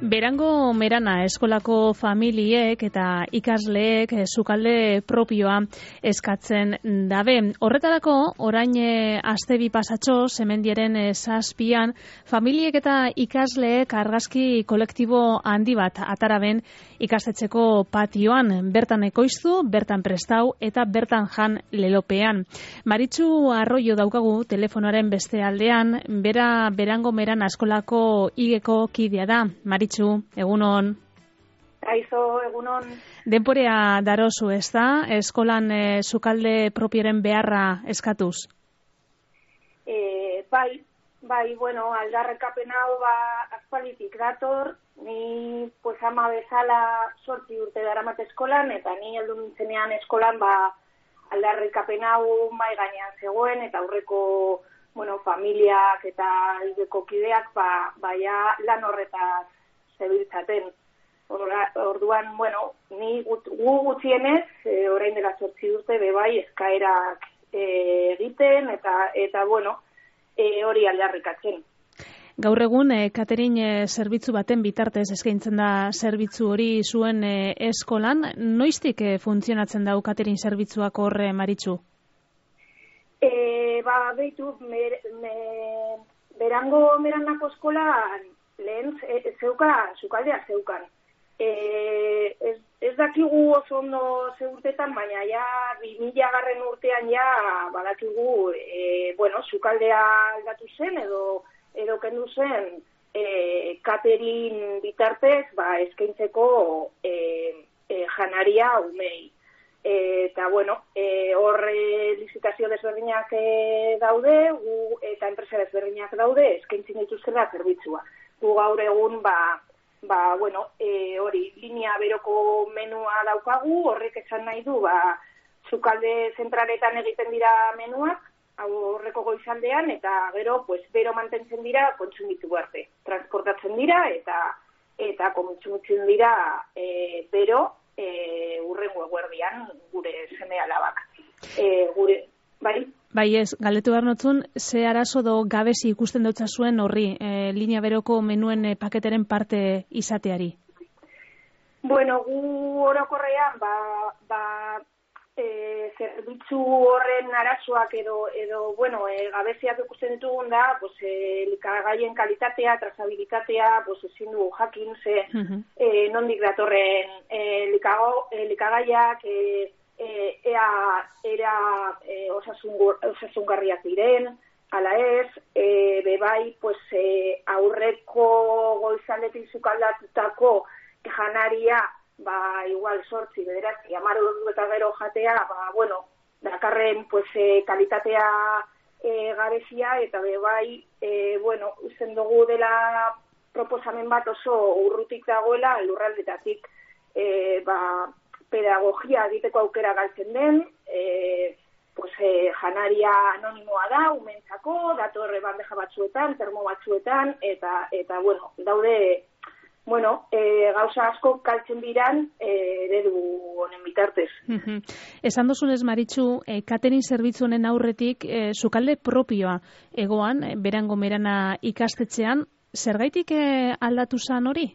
Berango Merana eskolako familiek eta ikasleek sukalde propioa eskatzen dabe. Horretarako, orain aste bi pasatxo, Semendiaren 7an, familiek eta ikasleek argazki kolektibo handi bat ataraben ikastetxeko patioan, bertan ekoiztu, bertan prestau eta bertan jan lelopean. Maritxu Arroyo daukagu telefonoaren beste aldean, bera Berango Merana eskolako igeko kidea da. Maritxu, egunon. Aizo, egunon. Denporea darozu, ez da? Eskolan sukalde propioren beharra eskatuz? Bai, bueno, aldarrekapen hau aspalditik dator, ni pues ama bezala 8 urte daramat eskolan, eta ni heldu nintzenean eskolan aldarrekapen hau mai gainean zegoen, eta aurreko familiak eta igeko kideak baia lan horretaz zebiltzaten. Orduan, ni gu gutxienez, orain dela 8 urte bebai eskaerak egiten, eta hori aldarrikatzen. Gaur egun, catering zerbitzu baten bitartez eskaintzen da zerbitzu hori zuen eskolan. Noiztik funtzionatzen dau catering zerbitzuak horre, Maritxu? Behitu, Berango Meranako eskolan lehen sukaldea zeukan. Ez dakigu oso ondo ze urtetan, baina ja 2000 urtean ja badakigu sukaldea aldatu zen edo kendu zen catering bitartez eskaintzeko janaria umei. Eta horre lizitazio desberdinak daude, eta enpresa desberdinak daude eskaintzen dituztela zerbitzua. Gu gaur egun hori linea beroko menua daukagu, horrek esan nahi du sukalde zentraletan egiten dira menuak, horreko goizaldean, eta gero bero mantentzen dira kontsumitu arte. Transportatzen dira eta kontsumitzen dira bero urrengo eguerdian gure seme alabak. Bai ez, galdetu behar notzun, ze arazo do gabezi ikusten dutza zuen horri, linea beroko menuen paketeren parte izateari? Gu orokorrean, zerbitzu horren arazoak edo gabeziak ikusten ditugun da, elikagaien kalitatea, trazabilitatea, ezin dugu jakin, nondik datorren elikagaiak, era osasungarriak diren, ala ez, bebai, aurreko goizaldetik sukaldatutako janaria, igual 8, 9, 10 ordu eta gero jatea, dakarren kalitatea gabezia, eta bebai, usten dugu dela proposamen bat oso urrutik dagoela lurraldetatik, pedagogia egiteko aukera galtzen den, janaria anonimoa da, umentzako, datorre bandeja batzuetan, termo batzuetan, eta daude, gauza asko kaltzen diran eredu honen bitartez. Esan dozunez, Maritxu, catering zerbitzu honen aurretik, sukalde propioa egoan, Berango Merana ikastetxean, zergaitik aldatu zan hori?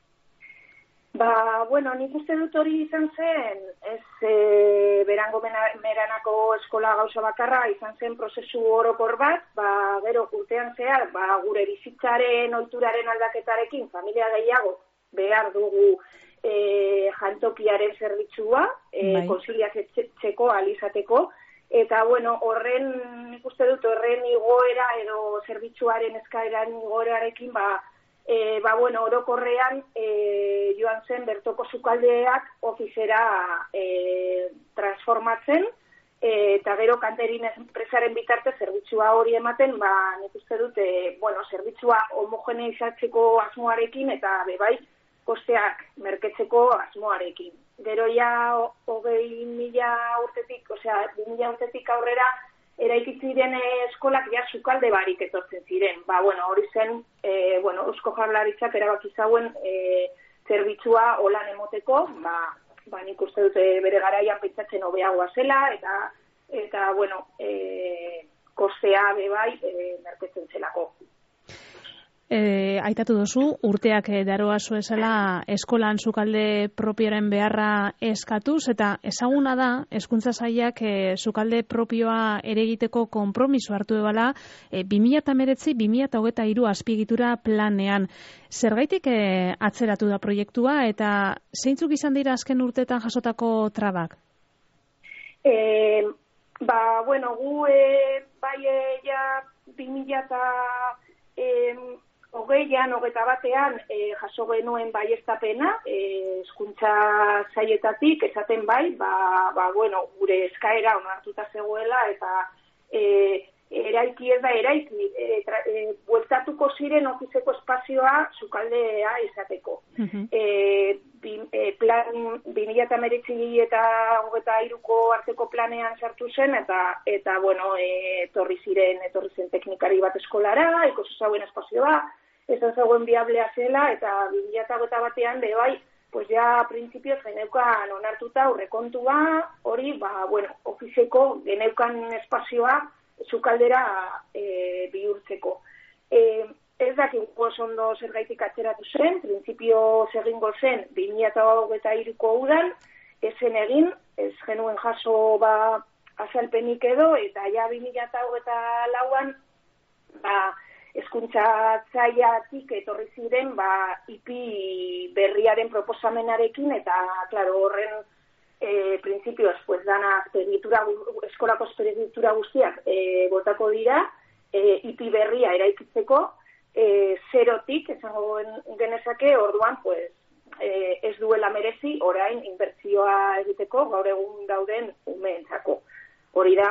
Nik uste dut hori izan zen, ez Berango Meranako eskola gauza bakarra, izan zen prozesu orokor bat, gero urtean zehar, gure bizitzaren, ohituraren aldaketarekin, familia gehiago behar dugu jantokiaren zerbitzua, konziliatzeko, alizateko, eta horren, nik uste dut horren igoera edo zerbitzuaren eskaeran igoerarekin, orokorrean joan zen bertoko sukaldeak ofizera transformatzen, eta gero kanterin enpresaren bitarte zerbitzua hori ematen, nik uste dut, zerbitzua homogeneizatzeko asmoarekin, eta bebai kosteak merketzeko asmoarekin. Gero ja 20.000 urtetik, 2000 urtetik aurrera, eraikitziren eskolak ja sukalde barik etortzen ziren. Hori zen, Eusko Jaurlaritzak erabaki zauen zerbitzua holan emoteko, nik uste dute bere garaian pentsatzen hobeagoa zela, eta kostea bebai merketzen zelako. aitatu duzu, urteak daroa zuezela eskolan sukalde propioaren beharra eskatuz, eta ezaguna da, hezkuntza sailak sukalde propioa ere egiteko konpromiso hartu ebala 2019-2023 azpiegitura planean. Zergaitik atzeratu da proiektua eta zeintzuk izan dira azken urteetan jasotako trabak? Gu bai ja 2021 jaso genuen baieztapena hezkuntza sailetatik esaten bai, gure eskaera onartuta zegoela eta eraiki ez da eraiki, bueltatuko ziren ofizeko espazioa sukaldea izateko. Plan 2019 eta 2023ko arteko planean sartu zen eta etorri zen teknikari bat eskolara, ikusi zauen espazioa, ez da zegoen biablea zela eta 2021an bai, pues ja printzipioz geneukan onartuta aurrekontua hori, ofizeko geneukan espazioa sukaldera bihurtzeko. Ez dakik oso ondo zergaitik atzeratu zen, printzipio egingo zen 2023ko udan, ez zen egin, ez genuen jaso azalpenik edo, eta ja 2024an hezkuntza sailatik etorri ziren IPI berriaren proposamenarekin, eta klaro horren printzipioz, dana eskolako azpiegitura guztiak botako dira, IPI berria eraikitzeko, zerotik, esango genezake, orduan, ez duela merezi, orain, inbertsioa egiteko, gaur egun dauden umeentzako. Hori da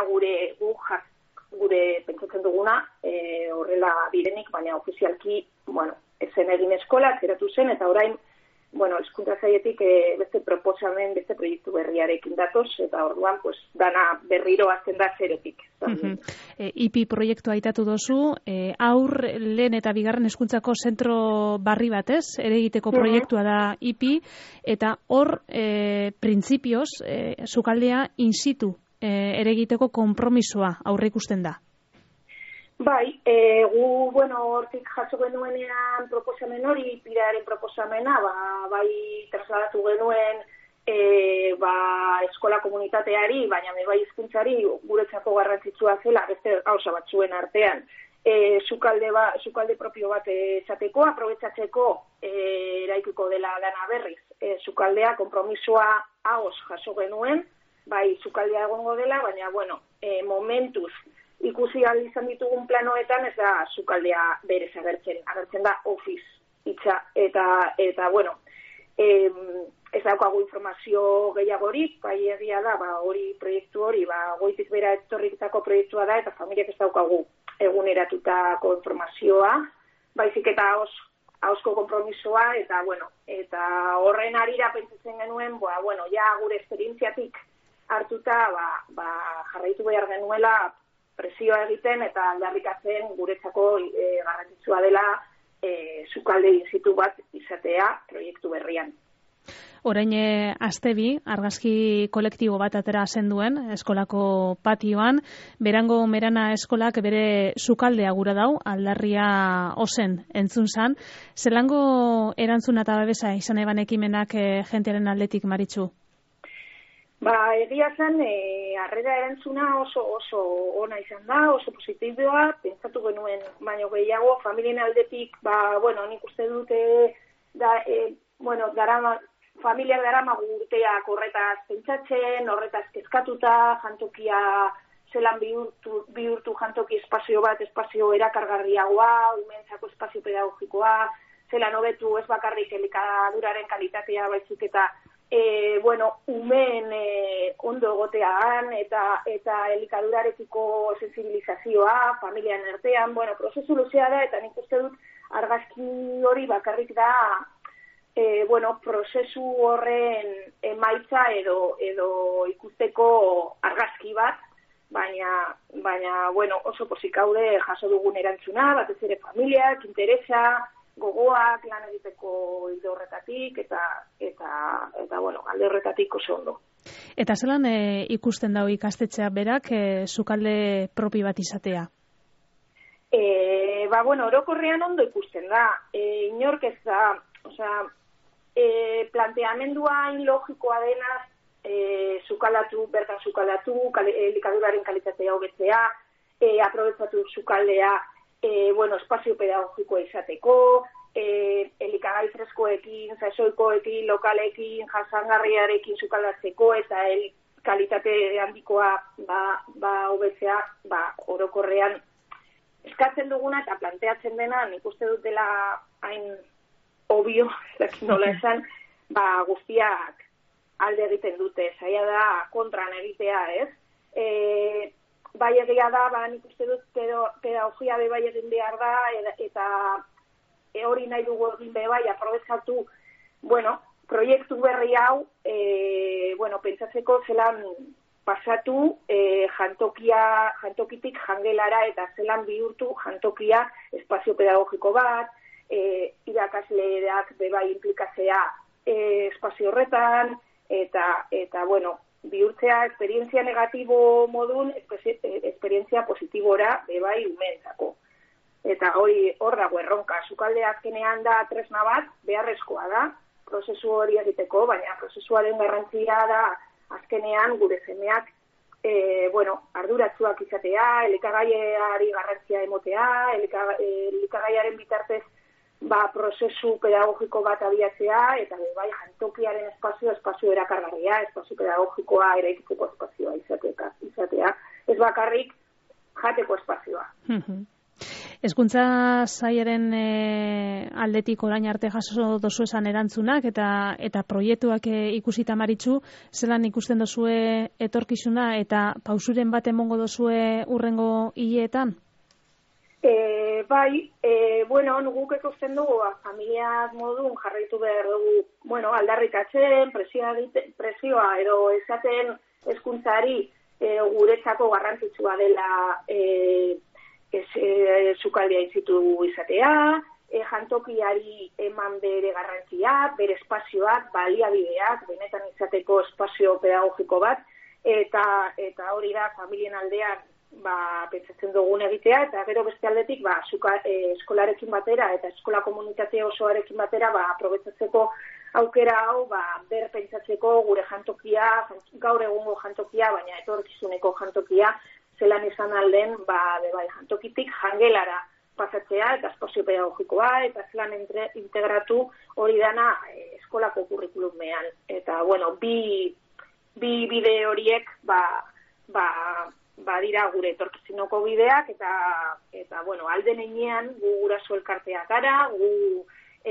gure pentsatzen duguna, horrela direnik, baina ofizialki, ezen egin eskola, zeratu zen, eta orain, hezkuntza sailetik beste proposamen, beste proiektu berriarekin datoz, eta orduan, dana berriro azten da zerotik. IPI proiektua aitatu dozu, lehen eta bigarren hezkuntzako zentro barri batez, ere egiteko proiektua da IPI, eta hor, printzipioz, sukaldea in-situ ere egiteko konpromisoa aurre ikusten da. Bai, hortik jaso genuenean proposamen hori, IPIaren proposamena, bai trasladatu genuen eskola komunitateari, baina bai hizkuntzari guretzako garrantzitsua zela, beste gauza batzuen artean, sukalde propio bat esateko, aprobetxatzeko eraikiko dela dana berriz. Sukaldea konpromisoa ahoz jaso genuen, bai sukaldea egongo dela, baina momentuz, ikusi izan ditugun planoetan ez da sukaldea berez agertzen da office hitza eta ez daukagu informazio gehiagorik, bai egia da, hori proiektu hori, goitik bera etorritako proiektua da eta familiak ez daukagu eguneratutako informazioa, baizik eta ahozko konpromisoa eta horren arira pentsatzen genuen, ja gure esperientziatik hartuta jarraitu behar genuela presioa egiten eta aldarrikatzen guretzako garrantzitsua dela sukalde in-situ bat izatea proiektu berrian. Orain astebi, argazki kolektibo bat atera zenduen eskolako patioan, Berango Merana eskolak bere sukaldea gura dau, aldarria ozen entzun zan. Zelango erantzuna eta babesa izan eban ekimenak jentearen aldetik, Maritxu? Egia zen, harrera erantzuna oso ona izan da, oso positiboa, pentsatu genuen baino gehiago, familien aldetik, nik uste dute, familiak daramagu urteak horretaz pentsatzen, horretaz kezkatuta, jantokia zelan bihurtu jantoki espazio bat, espazio erakargarriagoa, umeentzako espazio pedagogikoa, zelan hobetu ez bakarrik elikaduraren kalitatea baizik eta umeen ondo egotean eta elikadurarekiko sensibilizazioa, familian artean, prozesu luzea da, eta nik uste dut argazki hori bakarrik da, prozesu horren emaitza edo ikusteko argazki bat, baina oso pozik gaude jaso dugun erantzuna, batez ere familiak, interesa, gogoak lan egiteko hildo horretatik eta alde horretatik oso ondo. Eta zelan ikusten dau ikastetxea berak sukalde propi bat izatea? Orokorrean ondo ikusten da. Inork ez da, planteamendua logikoa denaz, bertan sukaldatu, elikaduraren kalitatea hobetzea, aprobetxatu sukaldea, espazio pedagogikoa izateko, elikagai freskoekin, sasoikoekin, lokalekin, jasangarriarekin sukaldatzeko eta kalitate handikoa hobetzea, orokorrean eskatzen duguna eta planteatzen dena, nik uste dut dela hain obio, nola esan, guztiak alde egiten dute, zaila da kontran egitea, ez? Bai egia da, nik uste dut pedagogia bai egin behar da, eta hori nahi dugu egin bai, aprobetxatu, proiektu berri hau, pentsatzeko zelan pasatu jantokitik jangelara eta zelan bihurtu jantokia espazio pedagogiko bat, irakasleak bai implikatzea espazio horretan, eta bihurtzea esperientzia negatibo modun, esperientzia positibora bai umeentzako. Eta hor dago erronka, sukalde azkenean da tresna bat, beharrezkoa da, prozesu hori egiteko, baina prozesuaren garrantzia da azkenean gure semeak arduratsuak izatea, elikagaiari garrantzia emotea, elikagaiaren bitartez prozesu pedagogiko bat abiatzea, eta bai jantokiaren espazio erakargarria, espazio pedagogikoa eraikitzeko espazioa izatea. Ez bakarrik jateko espazioa. Hezkuntza sailaren aldetik orain arte jaso dozu esan erantzunak eta proiektuak ikusita Maritxu, zelan ikusten dozue etorkizuna eta pausuren bat emongo dozue urrengo hileetan? Guk ikusten dugu, familiaz modun jarraitu behar dugu, aldarrikatzen, presioa edo esaten hezkuntzari guretzako garrantzitsua dela sukaldea izitu izatea, jantokiari eman bere garrantzia, bere espazioak, baliabideak, benetan izateko espazio pedagogiko bat, eta hori da familien aldean pentsatzen dugun egitea, eta gero beste aldetik eskolarekin batera eta eskola komunitate osoarekin batera aprobetxatzeko aukera hau berpentsatzeko gure jantokia, gaur egungo jantokia, baina etorkizuneko jantokia, zelan izan alden, jantokitik jangelara pasatzea eta espazio pedagogikoa, eta zelan integratu hori dana eskolako kurrikulumean. Eta, bi bide horiek, dira gure etorkizuneko bideak, eta alden enean gu guraso elkartea gara, gu,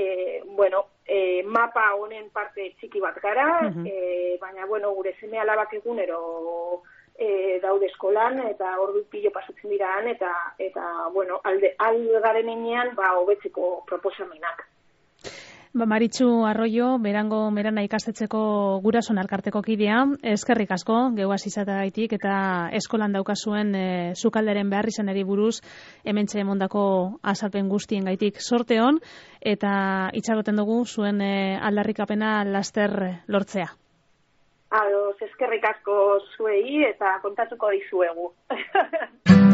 mapa honen parte txiki bat gara, baina, gure seme alabak egunero daude eskolan, eta ordu pilo pasatzen diraan, eta alde garen enean, hobetzeko proposamenak. Maritxu Arroyo, Merana ikastetxeko gurason elkarteko kidea, eskerrik asko, geuaz izatagaitik, eta eskolan daukazuen sukalderen behar izaneri buruz, hementxe emondako azalpen guztien gaitik sorte hon, eta itxaroten dugu zuen aldarrikapena laster lortzea. Eskerrik asko zuei eta kontatuko dizuegu.